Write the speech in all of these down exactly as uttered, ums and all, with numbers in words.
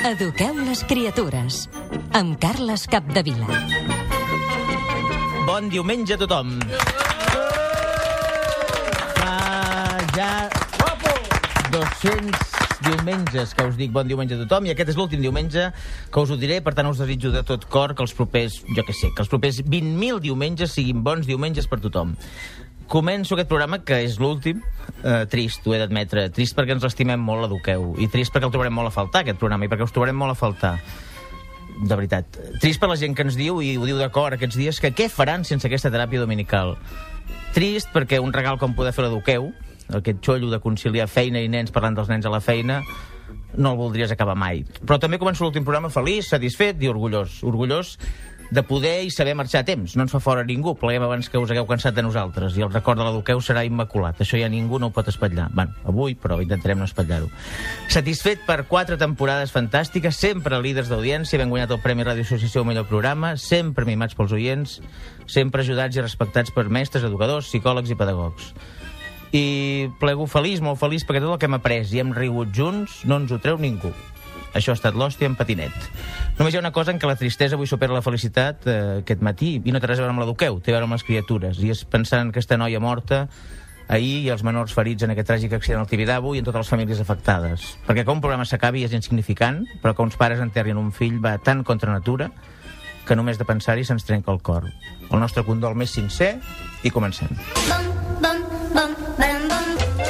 Eduqueu les criatures, amb Carles Capdevila. Bon diumenge a tothom. Fa ja dos-cents diumenges que us dic bon diumenge a tothom, i aquest és l'últim diumenge que us ho diré. Per tant, us desitjo de tot cor que els propers, jo què sé, que els propers vint mil diumenges siguin bons diumenges per tothom. Començo aquest programa, que és l'últim, eh, trist, ho he d'admetre, trist perquè ens l'estimem molt, l'Eduqueu, i trist perquè el trobarem molt a faltar, aquest programa, i perquè us trobarem molt a faltar. De veritat. Trist per la gent que ens diu, i ho diu de cor aquests dies, que què faran sense aquesta teràpia dominical. Trist perquè un regal com poder fer l'Eduqueu, aquest xollo de conciliar feina i nens parlant dels nens a la feina, no el voldries acabar mai. Però també començo l'últim programa feliç, satisfet i orgullós. Orgullós de poder i saber marxar a temps. No ens fa fora ningú. Pleguem abans que us hagueu cansat de nosaltres. I el record de l'Eduqueu serà immaculat. Això ja ningú no ho pot espatllar. Bueno, avui, però intentarem no espatllar-ho. Satisfet per quatre temporades fantàstiques, sempre líders d'audiència, ben guanyat el Premi Ràdio Associació al millor programa, sempre mimats pels oients, sempre ajudats i respectats per mestres, educadors, psicòlegs i pedagogs. I plego feliç, molt feliç, perquè tot el que hem après i hem rigut junts no ens ho treu ningú. Això ha estat l'hòstia en patinet. Només hi ha una cosa en què la tristesa avui supera la felicitat eh, aquest matí, i no té res a veure amb l'Eduqueu, té a veure amb les criatures, i és pensant en aquesta noia morta ahir i els menors ferits en aquest tràgic accident al Tibidabo i en totes les famílies afectades. Perquè que un programa s'acabi és insignificant, però que uns pares enterrin un fill va tan contra natura que només de pensar-hi se'ns trenca el cor. El nostre condol més sincer, i comencem. Bum, bum, bum, bum, bum.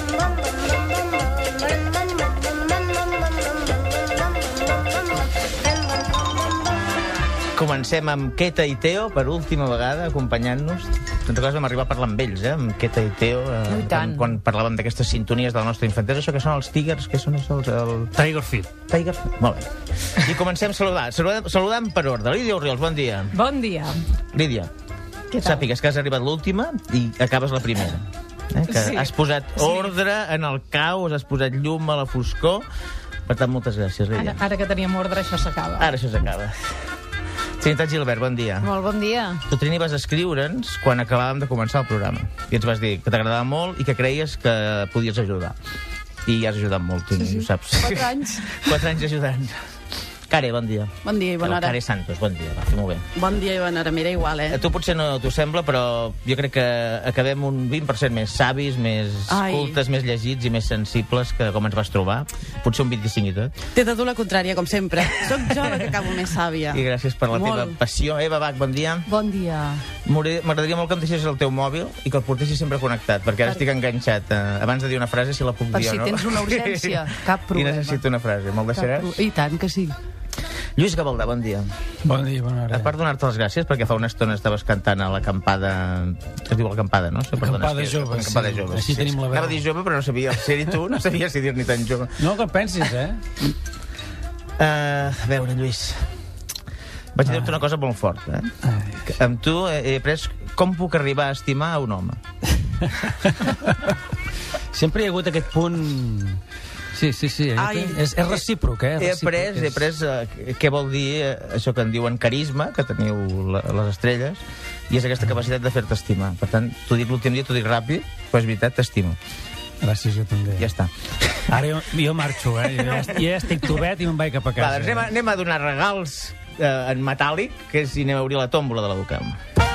Comencem amb Queta i Teo, per última vegada, acompanyant-nos. Tanta cosa vam arribar a parlar amb ells, eh? Amb Queta i Teo, eh, quan, quan parlàvem d'aquestes sintonies de la nostra infantesa. Això que són els Tigers, què són això? El... Tiger Fit. Tiger Fit, molt bé. I comencem saludant, saludant, saludant per ordre. Lídia Orriols, bon dia. Bon dia. Lídia, sàpigues que has arribat l'última i acabes la primera. Eh? Que sí. Has posat ordre en el caos, has posat llum a la foscor. Per tant, moltes gràcies, Lídia. Ara, ara que teníem ordre, això s'acaba. Ara això s'acaba. Trinitat Gilbert, bon dia. Molt bon dia. Tu, Trini, vas escriure'ns quan acabàvem de començar el programa. I ens vas dir que t'agradava molt i que creies que podies ajudar. I has ajudat molt, Trini, sí, sí. ho saps. Quatre anys. Quatre anys ajudant. Care, bon dia. Bon dia i bona hora. Care Santos, bon dia, va, fer molt bé. Bon dia i bona hora, mira, igual, eh? A tu potser no t'ho sembla, però jo crec que acabem un vint per cent més savis, més Ai. cultes, més llegits i més sensibles que com ens vas trobar. Potser un vint-i-cinc i tot. T'he de dur la contrària, com sempre. Soc jove que acabo més sàvia. I gràcies per la Molt. teva passió. Eva Bach, bon dia. Bon dia. M'agradaria molt que em deixessis el teu mòbil i que el portessis sempre connectat, perquè ara Per... estic enganxat. Uh, abans de dir una frase, si la puc Per dir si o no. tens una urgència, cap problema. I necessito una frase. Me'l deixaràs? I tant que sí. Lluís Gavaldà, bon dia. Bon dia, bona hora. A part donar-te les gràcies, perquè fa una estona estaves cantant a l'acampada... Que es diu l'acampada, no? Acampada jove, sí. Acampada jove. Així tenim la veu. Anava a dir jove, però no sabia ser-hi tu, no sabia si dir-n'hi tan jove. No, que pensis, eh? Uh, a veure, Lluís, vaig dir-te una cosa molt forta, eh? Que amb tu he, he après com puc arribar a estimar a un home. Sempre hi ha hagut aquest punt... Sí, sí, sí. Ai. És, és recíproc, eh? He Recíproc, après, he après uh, què vol dir uh, això que en diuen carisma, que teniu la, les estrelles, i és aquesta capacitat de fer-te estimar. Per tant, t'ho dic l'últim dia, t'ho dic ràpid, però és veritat, t'estimo. Gràcies, jo també. Ja està. Ara jo, jo marxo, eh? Jo ja, jo ja estic tubet i me'n vaig cap a casa. Va, doncs anem a, anem a donar regals uh, en metàl·lic, que és si anem a obrir la tòmbola de l'Eduquem.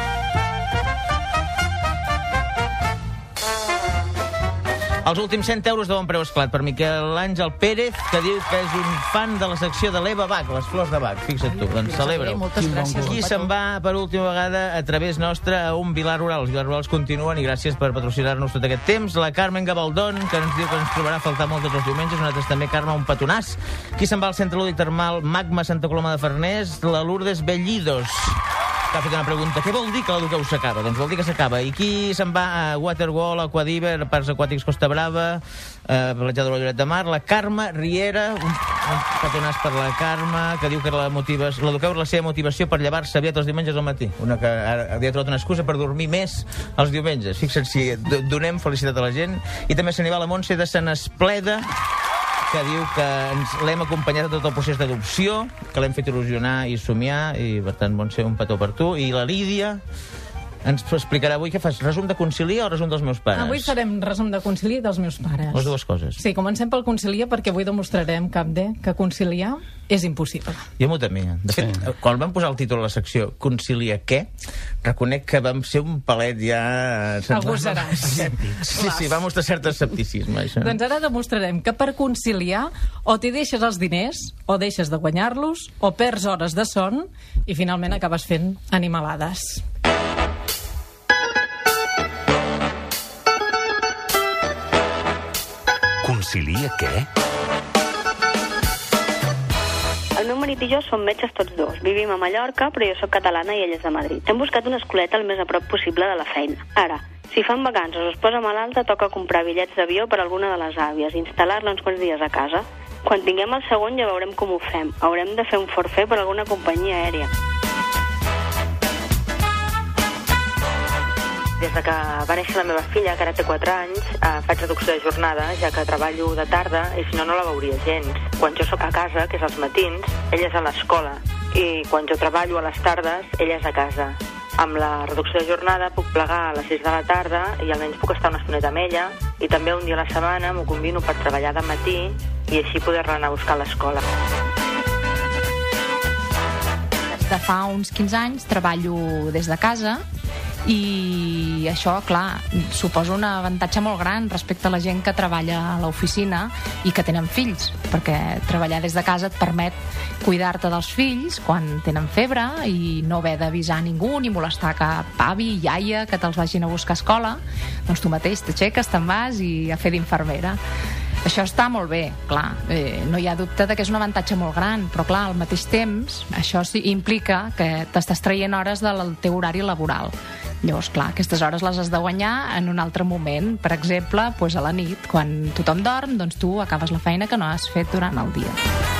Els últims cent euros de bon preu esclat per Miquel Àngel Pérez, que diu que és un fan de la secció de l'Eva Bach, les flors de Bach. Fixa't tu, doncs celebra-ho. Moltes gràcies. Qui se'n va per última vegada a través nostra a un Vilar Rural? Els Vilars Rurals continuen i gràcies per patrocinar-nos tot aquest temps. La Carmen Gabaldón, que ens diu que ens trobarà a faltar molt tots els diumenges. Nosaltres també, Carme, un petonàs. Qui se'n va al Centre Lúdic Termal Magma Santa Coloma de Farners? La Lourdes Bellidos, que ha fet una pregunta. Què vol dir que l'Eduqueu s'acaba? Doncs vol dir que s'acaba. I qui se'n va a Waterwall, Aquadiver, Parcs Aquàtics Costa Brava, eh, Platja de Lloret de Mar? La Carme Riera, un, un petonàs per la Carme, que diu que l'Eduqueu és la seva motivació per llevar-se aviat els diumenges al matí. Una que ara havia trobat una excusa per dormir més els diumenges. Fixa't si donem felicitat a la gent. I també se n'hi va la Montse de Sant Espleda, que diu que ens l'hem acompanyat a tot el procés d'adopció, que l'hem fet il·lusionar i somiar, i per tant, Montse, un petó per tu. I la Lídia, ens explicarà avui què fas, resum de Concilia o resum dels meus pares? Avui farem resum de Concilia dels meus pares. Les dues coses. Sí, comencem pel Concilia perquè avui demostrarem, Capde, que conciliar és impossible. Jo m'ho temia. De fet, sí. Quan vam posar el títol a la secció Concilia què, reconec que vam ser un palet ja... Agosaràs. Sí, sí, va mostrar cert escepticisme, això. Doncs ara demostrarem que per conciliar o t'hi deixes els diners, o deixes de guanyar-los, o perds hores de son, i finalment acabes fent animalades. Concilia què? El meu marit i jo som metges tots dos. Vivim a Mallorca, però jo sóc catalana i ell és de Madrid. Hem buscat una escoleta el més a prop possible de la feina. Ara, si fan vacances o es posa malalta, toca comprar bitllets d'avió per alguna de les àvies i instal·lar-la uns quants dies a casa. Quan tinguem el segon ja veurem com ho fem. Haurem de fer un forfait per alguna companyia aèria. Des de que va néixer la meva filla, que ara té quatre anys, eh, faig reducció de jornada, ja que treballo de tarda i si no, no la veuria gens. Quan jo sóc a casa, que és als matins, ella és a l'escola. I quan jo treballo a les tardes, ella és a casa. Amb la reducció de jornada puc plegar a les sis de la tarda i almenys puc estar una estoneta amb ella i també un dia a la setmana m'ho combino per treballar de matí i així poder-la anar a buscar a l'escola. De fa uns quinze anys treballo des de casa i això, clar, suposa un avantatge molt gran respecte a la gent que treballa a l'oficina i que tenen fills, perquè treballar des de casa et permet cuidar-te dels fills quan tenen febre i no haver d'avisar ningú ni molestar cap avi, iaia, que te'ls vagin a buscar a escola. Doncs tu mateix t'aixeques, te'n vas i a fer d'infermera. Això està molt bé, clar, eh, no hi ha dubte de que és un avantatge molt gran, però clar, al mateix temps això sí implica que t'estàs traient hores del teu horari laboral. Llavors, clar, aquestes hores les has de guanyar en un altre moment. Per exemple, doncs a la nit, quan tothom dorm, doncs tu acabes la feina que no has fet durant el dia.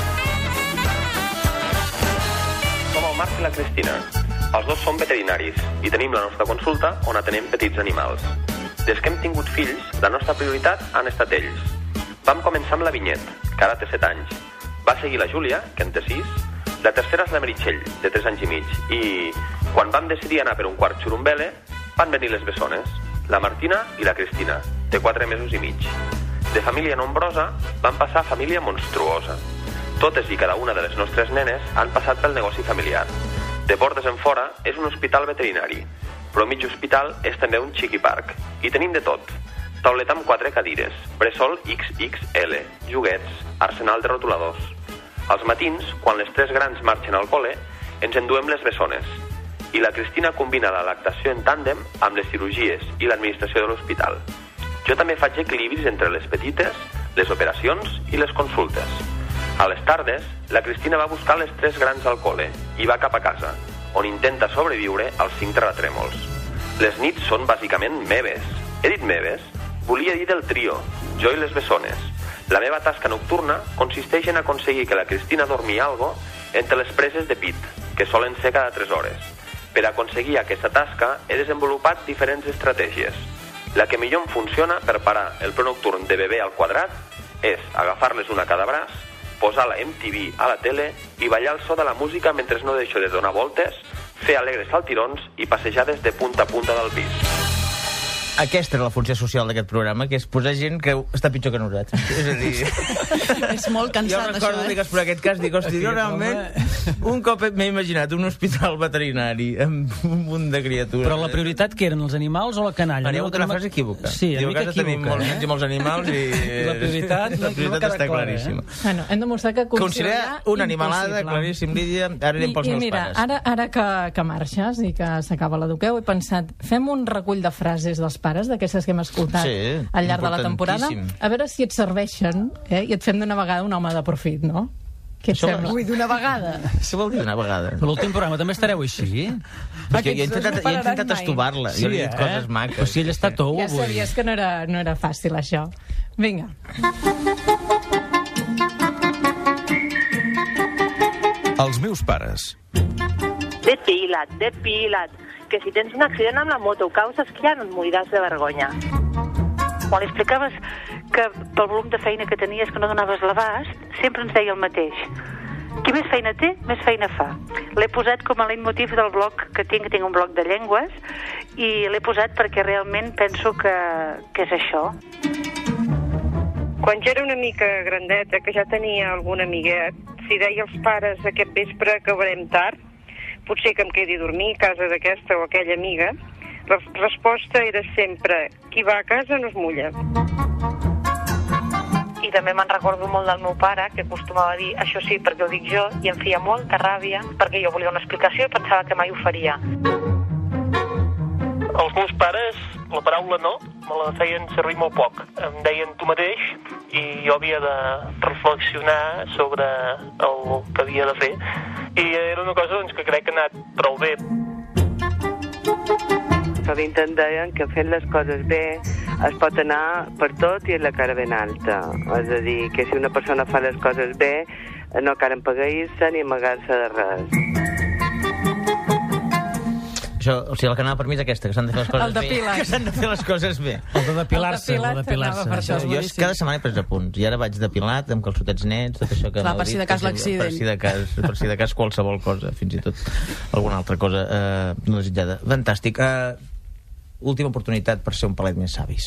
Som el Marc i la Cristina. Els dos som veterinaris i tenim la nostra consulta on atenem petits animals. Des que hem tingut fills, la nostra prioritat han estat ells. Vam començar amb la Vinyet, que ara té set anys. Va seguir la Júlia, que en té sis. La tercera és la Meritxell, de tres anys i mig. I quan vam decidir anar per un quart xurumbele, van venir les bessones, la Martina i la Cristina, de quatre mesos i mig. De família nombrosa van passar a família monstruosa. Totes i cada una de les nostres nenes han passat pel negoci familiar. De portes en fora és un hospital veterinari, però mig hospital és també un chiqui park. I tenim de tot. Tauleta amb quatre cadires, bressol X X L, joguets, arsenal de rotuladors. Als matins, quan les tres grans marxen al col·le, ens enduem les bessones. I la Cristina combina la lactació en tàndem amb les cirurgies i l'administració de l'hospital. Jo també faig equilibris entre les petites, les operacions i les consultes. A les tardes, la Cristina va buscar les tres grans al col·le i va cap a casa, on intenta sobreviure als cinc terratrèmols. Les nits són bàsicament meves. He dit meves? Volia dir del trio, jo i les bessones. La meva tasca nocturna consisteix en aconseguir que la Cristina dormi algo entre les preses de pit, que solen ser cada tres hores. Per aconseguir aquesta tasca he desenvolupat diferents estratègies. La que millor em funciona per parar el pla nocturn de bebè al quadrat és agafar-les una a cada braç, posar la M T V a la tele i ballar el so de la música mentre no deixo de donar voltes, fer alegres saltirons i passejades de punta a punta del pis. Aquesta és la funció social d'aquest programa, que és posar gent que està pitjor que nosaltres. És a dir... és molt cansat, jo recordo, això, eh? Per aquest cas, dic, hosti, jo realment un cop m'he imaginat un hospital veterinari amb un munt de criatures. Però la prioritat que eren els animals o la canalla? Hi ha hagut una frase equívoca. Sí, Diu, a casa tenim molts nens i molts animals i... La prioritat, la prioritat no està claríssima. Eh? Bueno, hem demostrat que conciliar una animalada, claríssim, Lídia. Ara anem pels I, i meus mira, pares. Ara, ara que, que marxes i que s'acaba l'eduqueu, he pensat, fem un recull de frases dels pares, d'aquestes que hem escoltat sí, al llarg de la temporada, a veure si et serveixen, eh? I et fem d'una vegada un home de profit, no? Què et Això sembla? Ui, d'una vegada. Això vol dir una vegada. Però l'últim programa també estareu així? Perquè jo he intentat, no he intentat estovar-la. Sí, jo he dit eh? coses maques. Però si ell està tou ja avui. sabies que no era, no era fàcil, això. Vinga. Els meus pares. Depila't, depila't, que si tens un accident amb la moto, caus esquiant, et moriràs de vergonya. Quan li explicaves que pel volum de feina que tenies que no donaves l'abast, sempre ens deia el mateix. Qui més feina té, més feina fa. L'he posat com a leitmotiv del blog que tinc, que tinc un blog de llengües, i l'he posat perquè realment penso que, que és això. Quan jo era una mica grandeta, que ja tenia algun amiguet, si deia als pares aquest vespre que acabarem tard, potser que em quedi a dormir a casa d'aquesta o aquella amiga, la resposta era sempre: qui va a casa no es mulla. I també me'n recordo molt del meu pare, que acostumava a dir això sí perquè ho dic jo, i em feia molta ràbia perquè jo volia una explicació i pensava que mai ho faria. Els meus pares, la paraula no, me la feien servir molt poc. Em deien tu mateix i jo havia de reflexionar sobre el que havia de fer. I era una cosa doncs, que crec que ha anat prou bé. Sovint em deien que fent les coses bé es pot anar per tot i la cara ben alta. És a dir, que si una persona fa les coses bé no cal empaguir-se ni amagar-se de res. Això, o sigui, el que anava per mi és aquesta, que s'han de fer les coses El bé. depila't. Que s'han de fer les coses bé. El de depilar-se, El el de depilat anava per depilar-se. això. és Jo boníssim. cada setmana he pres apunts, i ara vaig depilat, amb calçotets nets, tot això que Clar, m'heu per si dit, de cas que- l'accident. Per si de cas, per si de cas qualsevol cosa, fins i tot alguna altra cosa eh, no desitjada. Fantàstic. Eh, última oportunitat per ser un palet més savis.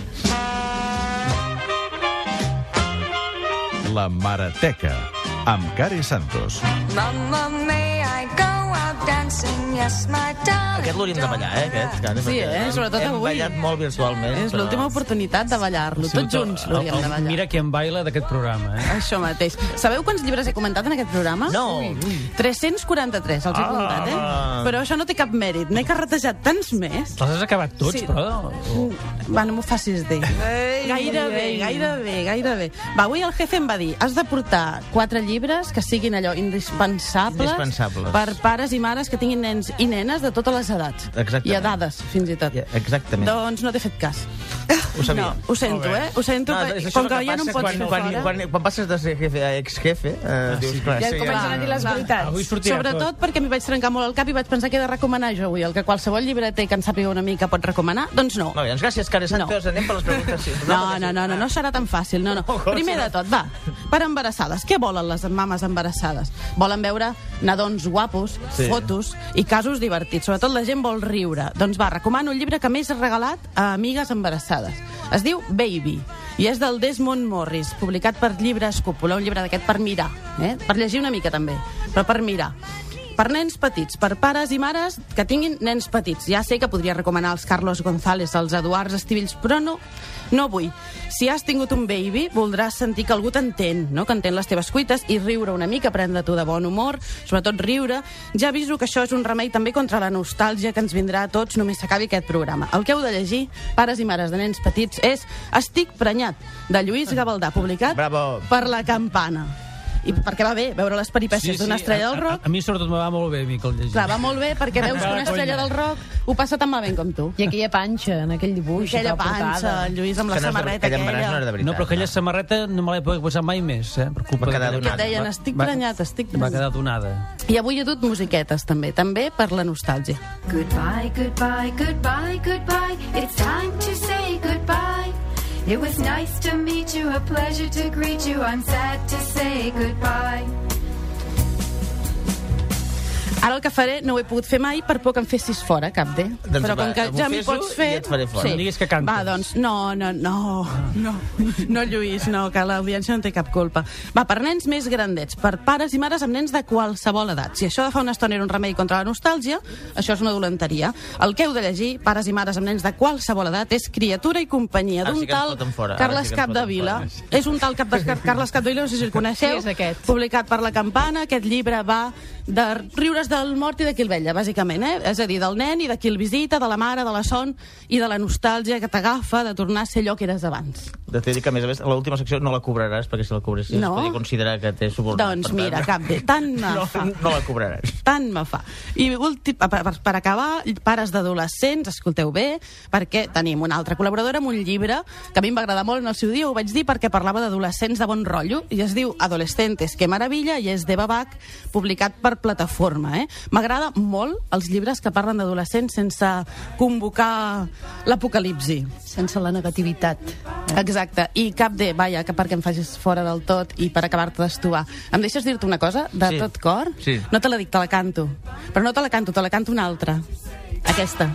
La Marateca, amb Care Santos. Mama, may I go out dancing? Yes, my darling. Aquest l'hauríem de ballar, eh? Aquest, Care, Sí, perquè eh? hem- Sobretot hem avui. ballat molt virtualment. És però- l'última oportunitat de ballar-lo. Tots junts l'hauríem de ballar. Mira qui em baila d'aquest programa, eh? Això mateix. Sabeu quants llibres he comentat en aquest programa? No. tres-cents quaranta-tres, els he Ah. comptat, eh? Però això no té cap mèrit. N'he carretejat tants més. Els has acabat tots, Sí. però... Va, no m'ho facis dir. Gairebé, gairebé, gairebé. Va, avui el jefe em va dir: has de portar quatre llibres que siguin allò indispensables, Indispensables. per pares i mares que tinguin nens i nenes de totes les edats. Exactament. I edades, fins i tot. Exactament. Doncs no t'he fet cas. Ho sabia. No, ho sento, eh? Ho sento, No, no, és això com el que ja no em passa pots quan, fer quan, fora. quan, quan passes de ser jefe a ex-jefe, eh, Ah, dius, sí. clar, Ja sí, comencen a dir les veritats. Avui sortirà Sobretot tot. perquè m'hi vaig trencar molt el cap i vaig pensar que he de recomanar jo avui el que qualsevol llibreter que en sàpiga una mica pot recomanar. Doncs no. Molt bé, doncs gràcies, Care Santos. No. Anem per les preguntes. Sí. No, no, no, no, no serà tan fàcil, no, no. Primer de tot, va, per embarassades. Què volen les mames embarassades? Volen veure nadons guapos, Sí. fotos i casos divertits. Sobretot la gent vol riure. Doncs va, recomano un llibre que més he regalat a amigues embarassades. Es diu Baby i és del Desmond Morris, publicat per Llibres Cúpula, un llibre d'aquest per mirar, eh? Per llegir una mica també, però per mirar. Per nens petits, per pares i mares que tinguin nens petits. Ja sé que podria recomanar els Carlos González, els Eduards Estivills, però no, no vull. Si has tingut un baby, voldràs sentir que algú t'entén, no? Que entén les teves cuites i riure una mica, prendre-t'ho de bon humor, sobretot riure. Ja aviso que això és un remei també contra la nostàlgia que ens vindrà a tots només s'acabi aquest programa. El que heu de llegir, pares i mares de nens petits, és Estic prenyat, de Lluís Gavaldà, publicat Bravo. per La Campana. I perquè va bé veure les peripècies d'una estrella del rock. A, a, a mi sobretot me va molt bé, Miquel, llegir. Clar, va molt bé perquè veus que una estrella del rock ho passa tan malament com tu. I aquella panxa, en aquell dibuix. Aquella la portada. panxa, el Lluís amb la Que no és de- samarreta aquell embaràs no era de aquella. veritat. No, però aquella samarreta no me l'he pogut posar mai més, eh? Per culpa Va quedar d'aquella- Que et donada. deien, Va- estic va- prenyat, estic Va prenyat. quedar donada. I avui he dut musiquetes també, també per la nostàlgia. Goodbye, goodbye, goodbye, goodbye. It's time to say goodbye. It was nice to meet you, a pleasure to greet you. I'm sad to say goodbye. Ara el que faré no ho he pogut fer mai per por que em fessis fora, cap bé. Doncs Però va, com que ja m'hi m'ho pots feso fer... i et faré fora. No diguis que cantes. Va, doncs, no, no, no, no, no, Lluís, no, que l'audiència no té cap culpa. Va, per nens més grandets, per pares i mares amb nens de qualsevol edat. Si això de fa una estona era un remei contra la nostàlgia, això és una dolenteria. El que heu de llegir, pares i mares amb nens de qualsevol edat, és Criatura i companyia Ara d'un sí que ens tal foten fora, ara Carles sí que ens foten Capdevila. fora. És un tal Cap de Carles Capdevila, no sé si el coneixeu. Sí, és aquest. Publicat per La Campana. Aquest llibre va de riures del mort i de qui el vella, bàsicament, eh? És a dir, del nen i de qui el visita, de la mare, de la son i de la nostàlgia que t'agafa de tornar a ser allò que eres abans. De dir que, a més a més, l'última secció no la cobraràs, perquè si la cobressis No? es podria considerar que t'he subornat. Doncs per tant, mira, cap bé, tant No, fa. no la cobraràs. tant me fa. I ulti, per, per, per acabar, pares d'adolescents, escolteu bé, perquè tenim una altra col·laboradora amb un llibre que a mi em va agradar molt en el seu dia, ho vaig dir perquè parlava d'adolescents de bon rotllo, i es diu Adolescentes, que maravilla, i és d'Eva Bach, publicat per Plataforma. Eh? M'agrada molt els llibres que parlen d'adolescents sense convocar l'apocalipsi. Sense la negativitat. Exacte, i cap de, vaja, que perquè em facis fora del tot i per acabar-te d'estovar. Em deixes dir-te una cosa, de Sí. tot cor? Sí. No te la dic, te la canto. Però no te la canto, te la canto una altra. Aquesta.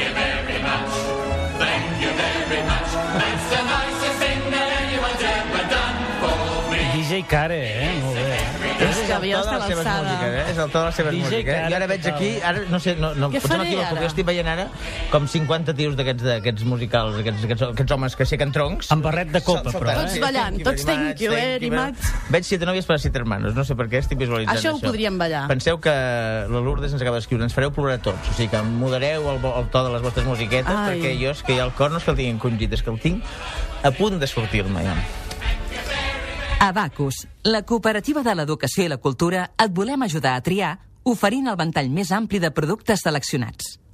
D J Care, eh? Molt bé. És que havia el to de d'estar a les seves l'alçada. músiques, eh? És el to de les seves D J músiques. Cara, I ara veig total. aquí, ara, no sé, no, no, Què potser faré m'equivoco, ara? però estic veient ara com cinquanta tios d'aquests d'aquests musicals, aquests, aquests, aquests homes que aixequen troncs. Amb barret de copa, Saltant, però, eh? Tots ballant, you tots very thank you very very much. Veig siete novias para siete hermanos, no sé per què estic visualitzant Això això. ho podríem ballar. Penseu que la Lourdes ens acaba d'escriure, ens fareu plorar tots, o sigui que modereu el, vo- el to de les vostres musiquetes, Ai. perquè jo és que ja el cor no és que el tinc encongit, és que el tinc a punt de sortir-me ja. Abacus, la cooperativa de l'educació i la cultura, et volem ajudar a triar oferint el ventall més ampli de productes seleccionats.